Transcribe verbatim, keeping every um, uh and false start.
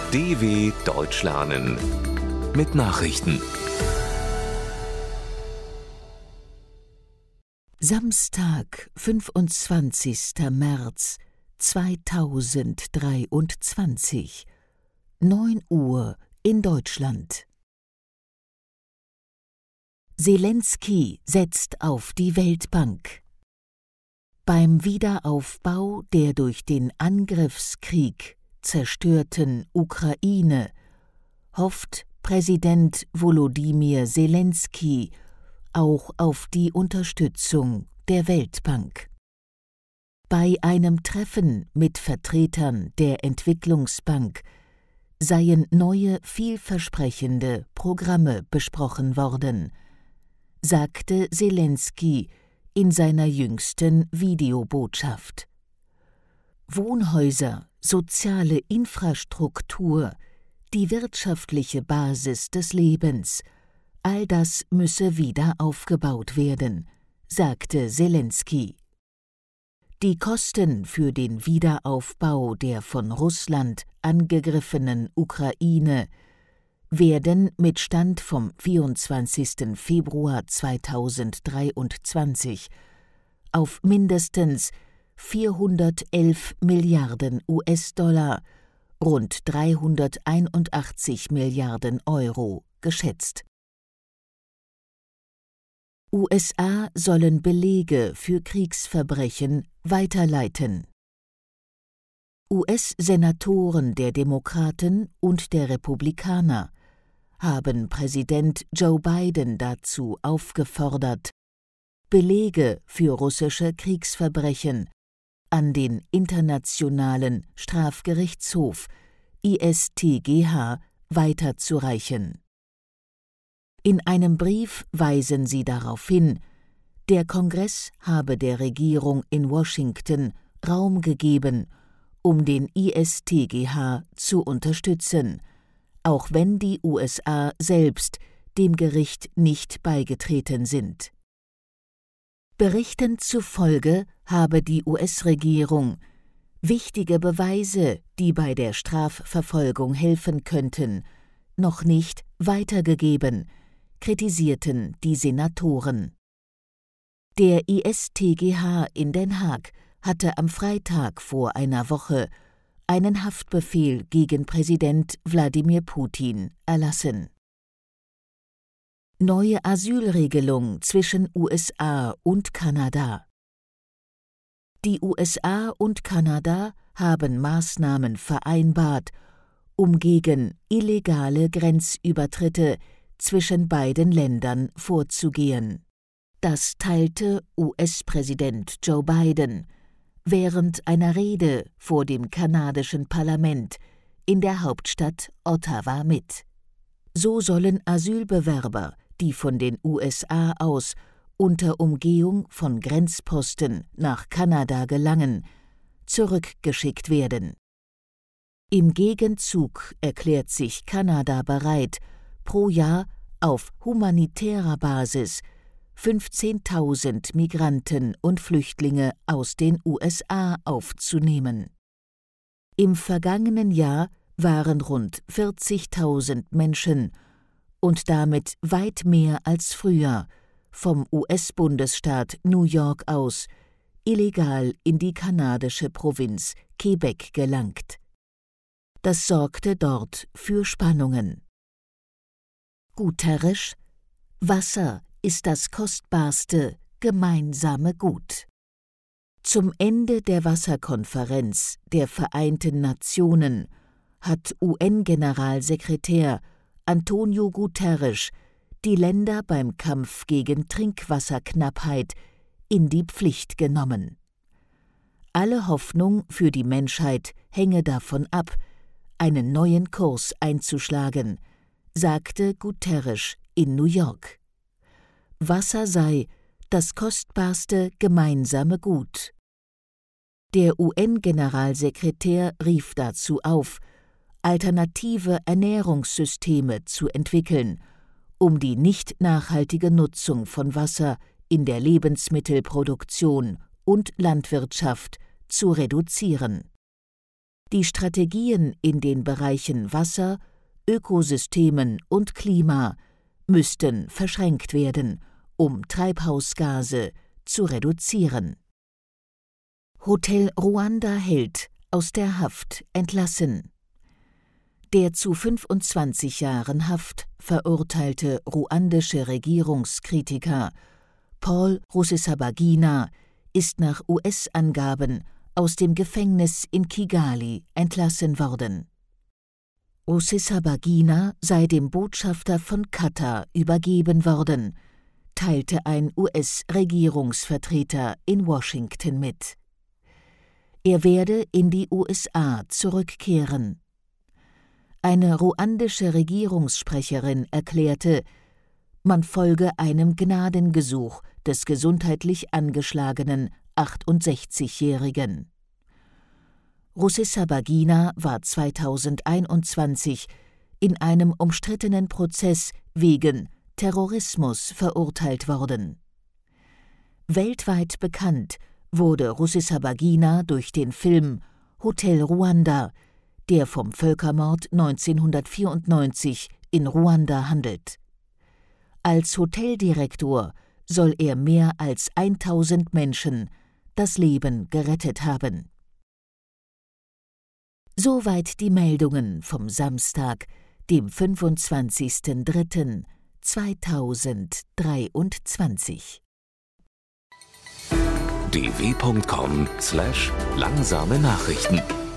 D W Deutsch lernen mit Nachrichten. Samstag, fünfundzwanzigster März zweitausenddreiundzwanzig, neun Uhr in Deutschland. Selenskyj setzt auf die Weltbank. Beim Wiederaufbau der durch den Angriffskrieg zerstörten Ukraine hofft Präsident Volodymyr Selenskyj auch auf die Unterstützung der Weltbank. Bei einem Treffen mit Vertretern der Entwicklungsbank seien neue, vielversprechende Programme besprochen worden, sagte Selenskyj in seiner jüngsten Videobotschaft. Wohnhäuser, soziale Infrastruktur, die wirtschaftliche Basis des Lebens, all das müsse wieder aufgebaut werden, sagte Selenskyj. Die Kosten für den Wiederaufbau der von Russland angegriffenen Ukraine werden mit Stand vom vierundzwanzigsten Februar zweitausenddreiundzwanzig auf mindestens vierhundertelf Milliarden U S-Dollar, rund dreihunderteinundachtzig Milliarden Euro geschätzt. U S A sollen Belege für Kriegsverbrechen weiterleiten. U S-Senatoren der Demokraten und der Republikaner haben Präsident Joe Biden dazu aufgefordert, Belege für russische Kriegsverbrechen an den Internationalen Strafgerichtshof I S T G H weiterzureichen. In einem Brief weisen sie darauf hin, der Kongress habe der Regierung in Washington Raum gegeben, um den I S T G H zu unterstützen, auch wenn die U S A selbst dem Gericht nicht beigetreten sind. Berichten zufolge habe die U S-Regierung wichtige Beweise, die bei der Strafverfolgung helfen könnten, noch nicht weitergegeben, kritisierten die Senatoren. Der I S T G H in Den Haag hatte am Freitag vor einer Woche einen Haftbefehl gegen Präsident Wladimir Putin erlassen. Neue Asylregelung zwischen U S A und Kanada. Die U S A und Kanada haben Maßnahmen vereinbart, um gegen illegale Grenzübertritte zwischen beiden Ländern vorzugehen. Das teilte U S-Präsident Joe Biden während einer Rede vor dem kanadischen Parlament in der Hauptstadt Ottawa mit. So sollen Asylbewerber, die von den U S A aus unter Umgehung von Grenzposten nach Kanada gelangen, zurückgeschickt werden. Im Gegenzug erklärt sich Kanada bereit, pro Jahr auf humanitärer Basis fünfzehntausend Migranten und Flüchtlinge aus den U S A aufzunehmen. Im vergangenen Jahr waren rund vierzigtausend Menschen und damit weit mehr als früher vom U S-Bundesstaat New York aus illegal in die kanadische Provinz Quebec gelangt. Das sorgte dort für Spannungen. Guterres: Wasser ist das kostbarste gemeinsame Gut. Zum Ende der Wasserkonferenz der Vereinten Nationen hat U N-Generalsekretär António Guterres die Länder beim Kampf gegen Trinkwasserknappheit in die Pflicht genommen. Alle Hoffnung für die Menschheit hänge davon ab, einen neuen Kurs einzuschlagen, sagte Guterres in New York. Wasser sei das kostbarste gemeinsame Gut. Der U N-Generalsekretär rief dazu auf, alternative Ernährungssysteme zu entwickeln, um die nicht nachhaltige Nutzung von Wasser in der Lebensmittelproduktion und Landwirtschaft zu reduzieren. Die Strategien in den Bereichen Wasser, Ökosystemen und Klima müssten verschränkt werden, um Treibhausgase zu reduzieren. Hotel Rwanda-Held aus der Haft entlassen. Der zu fünfundzwanzig Jahren Haft verurteilte ruandische Regierungskritiker Paul Rusesabagina ist nach U S-Angaben aus dem Gefängnis in Kigali entlassen worden. Rusesabagina sei dem Botschafter von Katar übergeben worden, teilte ein U S-Regierungsvertreter in Washington mit. Er werde in die U S A zurückkehren. Eine ruandische Regierungssprecherin erklärte, man folge einem Gnadengesuch des gesundheitlich angeschlagenen achtundsechzigjährigen. Rusesabagina war zweitausendeinundzwanzig in einem umstrittenen Prozess wegen Terrorismus verurteilt worden. Weltweit bekannt wurde Rusesabagina durch den Film Hotel Rwanda, der vom Völkermord neunzehnhundertvierundneunzig in Ruanda handelt. Als Hoteldirektor soll er mehr als tausend Menschen das Leben gerettet haben. Soweit die Meldungen vom Samstag, dem fünfundzwanzigsten dritten zweitausenddreiundzwanzig. d w punkt com slash langsame Nachrichten